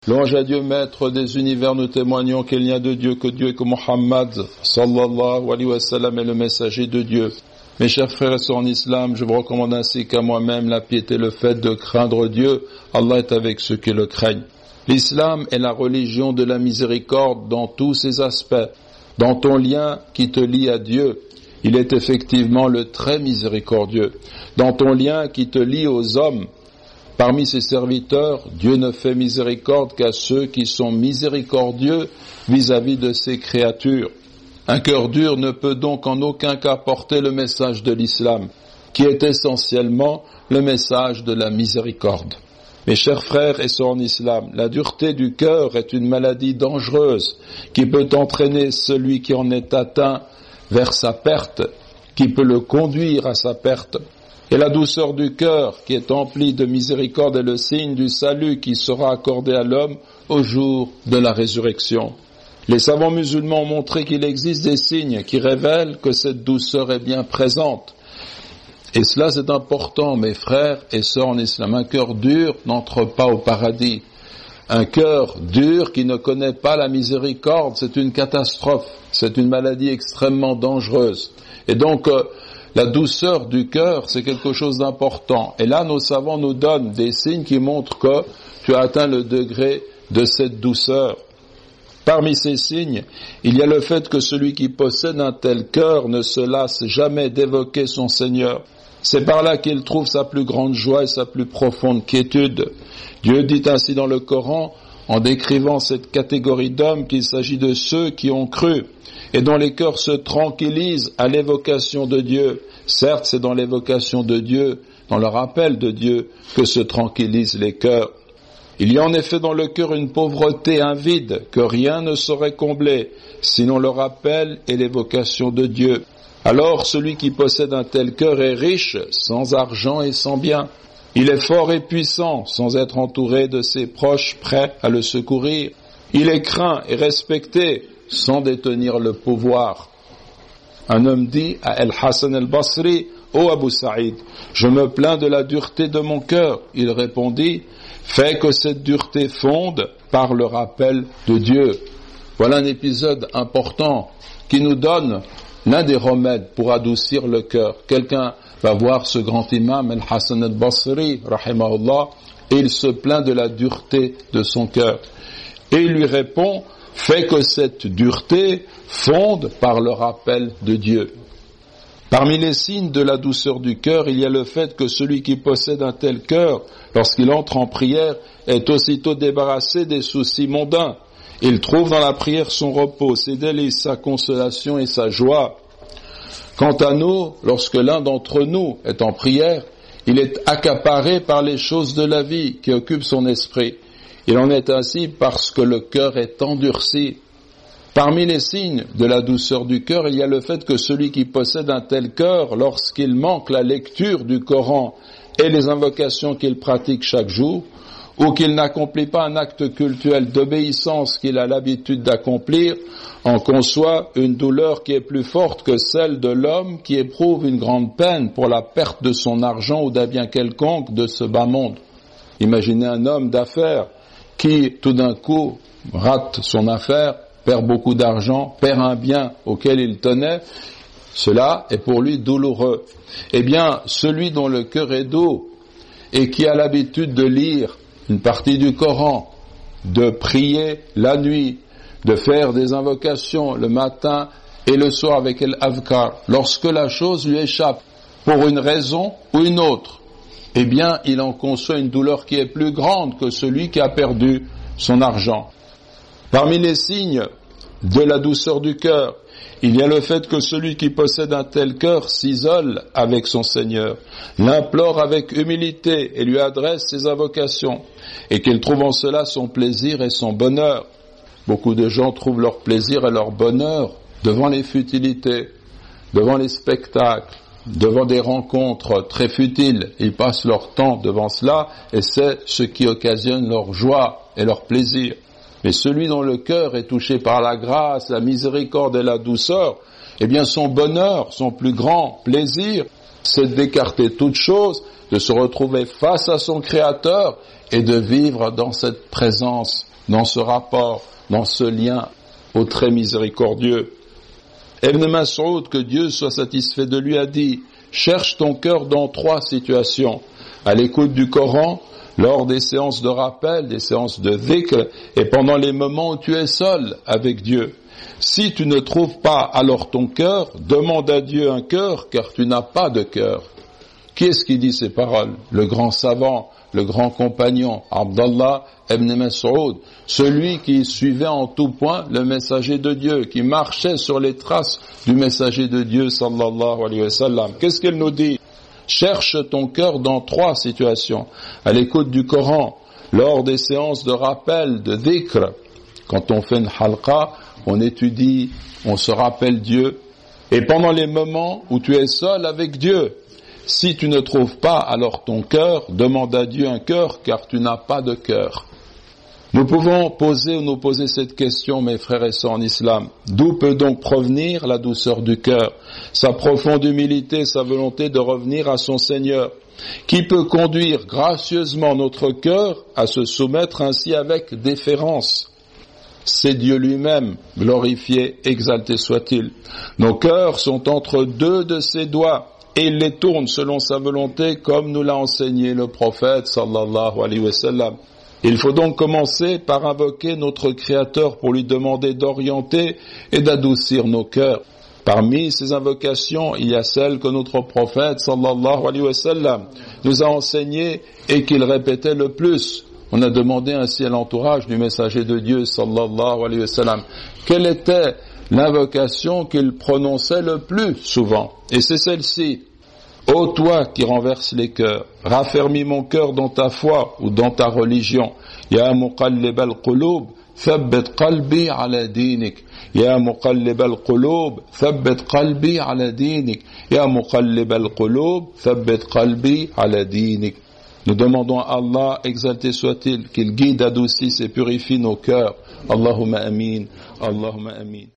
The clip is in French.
Louange à Dieu, maître des univers, nous témoignons qu'il n'y a de Dieu que Dieu et que Muhammad sallallahu alayhi wa sallam est le messager de Dieu. Mes chers frères et sœurs en islam, je vous recommande ainsi qu'à moi-même la piété, le fait de craindre Dieu. Allah est avec ceux qui le craignent. L'islam est la religion de la miséricorde dans tous ses aspects. Dans ton lien qui te lie à Dieu, il est effectivement le très miséricordieux. Dans ton lien qui te lie aux hommes, parmi ses serviteurs, Dieu ne fait miséricorde qu'à ceux qui sont miséricordieux vis-à-vis de ses créatures. Un cœur dur ne peut donc en aucun cas porter le message de l'islam, qui est essentiellement le message de la miséricorde. Mes chers frères et sœurs en islam, la dureté du cœur est une maladie dangereuse qui peut entraîner celui qui en est atteint vers sa perte, qui peut le conduire à sa perte. Et la douceur du cœur, qui est emplie de miséricorde, est le signe du salut qui sera accordé à l'homme au jour de la résurrection. Les savants musulmans ont montré qu'il existe des signes qui révèlent que cette douceur est bien présente. Et cela c'est important, mes frères et sœurs en islam. Un cœur dur n'entre pas au paradis. Un cœur dur qui ne connaît pas la miséricorde, c'est une catastrophe. C'est une maladie extrêmement dangereuse. Et donc, la douceur du cœur, c'est quelque chose d'important. Et là, nos savants nous donnent des signes qui montrent que tu as atteint le degré de cette douceur. Parmi ces signes, il y a le fait que celui qui possède un tel cœur ne se lasse jamais d'évoquer son Seigneur. C'est par là qu'il trouve sa plus grande joie et sa plus profonde quiétude. Dieu dit ainsi dans le Coran, en décrivant cette catégorie d'hommes, qu'il s'agit de ceux qui ont cru et dont les cœurs se tranquillisent à l'évocation de Dieu. Certes, c'est dans l'évocation de Dieu, dans le rappel de Dieu, que se tranquillisent les cœurs. Il y a en effet dans le cœur une pauvreté, un vide, que rien ne saurait combler, sinon le rappel et l'évocation de Dieu. Alors, celui qui possède un tel cœur est riche, sans argent et sans bien. Il est fort et puissant, sans être entouré de ses proches prêts à le secourir. Il est craint et respecté, sans détenir le pouvoir. Un homme dit à Al-Hassan al-Basri, « Ô Abu Saïd, je me plains de la dureté de mon cœur. » Il répondit, « Fais que cette dureté fonde par le rappel de Dieu. » Voilà un épisode important qui nous donne l'un des remèdes pour adoucir le cœur. Quelqu'un va voir ce grand imam, Al-Hassan al-Basri, rahimahullah, et il se plaint de la dureté de son cœur. Et il lui répond, fais que cette dureté fonde par le rappel de Dieu. Parmi les signes de la douceur du cœur, il y a le fait que celui qui possède un tel cœur, lorsqu'il entre en prière, est aussitôt débarrassé des soucis mondains. Il trouve dans la prière son repos, ses délices, sa consolation et sa joie. Quant à nous, lorsque l'un d'entre nous est en prière, il est accaparé par les choses de la vie qui occupent son esprit. Il en est ainsi parce que le cœur est endurci. Parmi les signes de la douceur du cœur, il y a le fait que celui qui possède un tel cœur, lorsqu'il manque la lecture du Coran et les invocations qu'il pratique chaque jour, ou qu'il n'accomplit pas un acte cultuel d'obéissance qu'il a l'habitude d'accomplir, en conçoit une douleur qui est plus forte que celle de l'homme qui éprouve une grande peine pour la perte de son argent ou d'un bien quelconque de ce bas monde. Imaginez un homme d'affaires qui, tout d'un coup, rate son affaire, perd beaucoup d'argent, perd un bien auquel il tenait. Cela est pour lui douloureux. Eh bien, celui dont le cœur est doux et qui a l'habitude de lire une partie du Coran, de prier la nuit, de faire des invocations le matin et le soir avec l'Adhkar, lorsque la chose lui échappe, pour une raison ou une autre, eh bien, il en conçoit une douleur qui est plus grande que celui qui a perdu son argent. Parmi les signes de la douceur du cœur, il y a le fait que celui qui possède un tel cœur s'isole avec son Seigneur, l'implore avec humilité et lui adresse ses invocations, et qu'il trouve en cela son plaisir et son bonheur. Beaucoup de gens trouvent leur plaisir et leur bonheur devant les futilités, devant les spectacles, devant des rencontres très futiles. Ils passent leur temps devant cela et c'est ce qui occasionne leur joie et leur plaisir. Mais celui dont le cœur est touché par la grâce, la miséricorde et la douceur, eh bien son bonheur, son plus grand plaisir, c'est d'écarter toute chose, de se retrouver face à son Créateur et de vivre dans cette présence dans ce rapport, dans ce lien au très miséricordieux. Ibn Mas'ud, que Dieu soit satisfait de lui, a dit « Cherche ton cœur dans 3 situations, à l'écoute du Coran, lors des séances de rappel, des séances de dhikr, et pendant les moments où tu es seul avec Dieu. Si tu ne trouves pas alors ton cœur, demande à Dieu un cœur, car tu n'as pas de cœur. » Qui est-ce qui dit ces paroles? Le grand savant, le grand compagnon, Abdallah ibn Mas'ud, celui qui suivait en tout point le messager de Dieu, qui marchait sur les traces du messager de Dieu, sallallahu alayhi wa sallam. Qu'est-ce qu'il nous dit? Cherche ton cœur dans 3 situations, à l'écoute du Coran, lors des séances de rappel, de dhikr. Quand on fait une halqa, on étudie, on se rappelle Dieu, et pendant les moments où tu es seul avec Dieu. Si tu ne trouves pas alors ton cœur, demande à Dieu un cœur, car tu n'as pas de cœur. Nous pouvons nous poser cette question, mes frères et sœurs en islam. D'où peut donc provenir la douceur du cœur, sa profonde humilité, sa volonté de revenir à son Seigneur, qui peut conduire gracieusement notre cœur à se soumettre ainsi avec déférence? C'est Dieu lui-même, glorifié, exalté soit-il. Nos cœurs sont entre 2 de ses doigts, et il les tourne selon sa volonté, comme nous l'a enseigné le prophète sallallahu alayhi wa sallam. Il faut donc commencer par invoquer notre Créateur pour lui demander d'orienter et d'adoucir nos cœurs. Parmi ces invocations, il y a celle que notre prophète sallallahu alayhi wa sallam nous a enseignée et qu'il répétait le plus. On a demandé ainsi à l'entourage du messager de Dieu sallallahu alayhi wa sallam quelle était l'invocation qu'il prononçait le plus souvent. Et c'est celle-ci. Ô toi qui renverses les cœurs, raffermis mon cœur dans ta foi ou dans ta religion. Ya muqallib al-qulub, thabbit qalbi ala dinik. Ya muqallib al-qulub, thabbit qalbi ala dinik. Ya muqallib al-qulub, thabbit qalbi ala dinik. Nous demandons à Allah, exalté soit-il, qu'il guide, adoucisse et purifie nos cœurs. Allahumma amin, Allahumma amin.